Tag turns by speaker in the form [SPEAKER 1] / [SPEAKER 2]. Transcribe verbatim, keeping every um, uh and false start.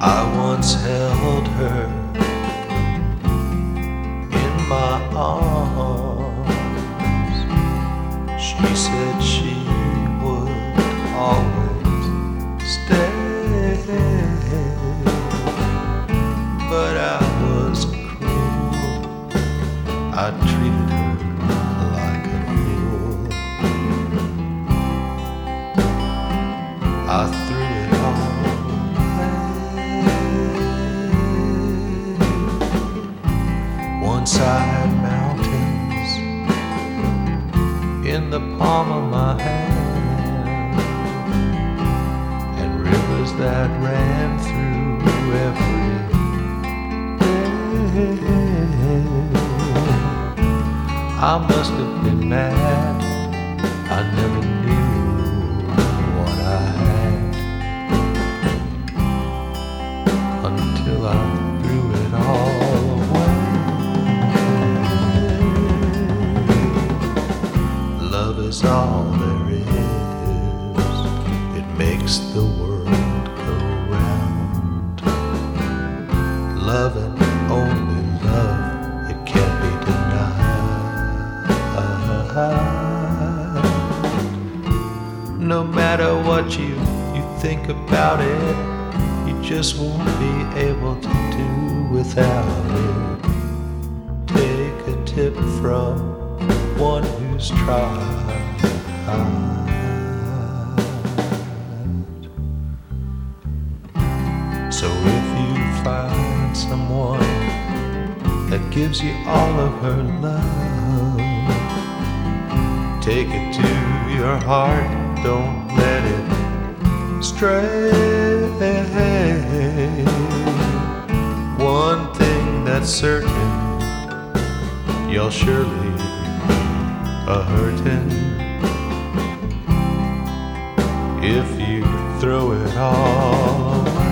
[SPEAKER 1] I once held her in my arms. She said she would always stay, but I was cruel. I treated her like a fool. I threw it all away. Once I had mountains in the palm of my hand, and rivers that ran through every day. I must have been mad. I never knew what I had until I threw it all away. Love is all there is. It makes the world go round. Love and only love, it can't be denied. No matter what you, you think about it, you just won't be able to do without it. Take a tip from one who's tried. So if you find someone that gives you all of her love, take it to your heart, don't let it stray. One thing that's certain, you'll surely be a-hurtin' if you throw it all away.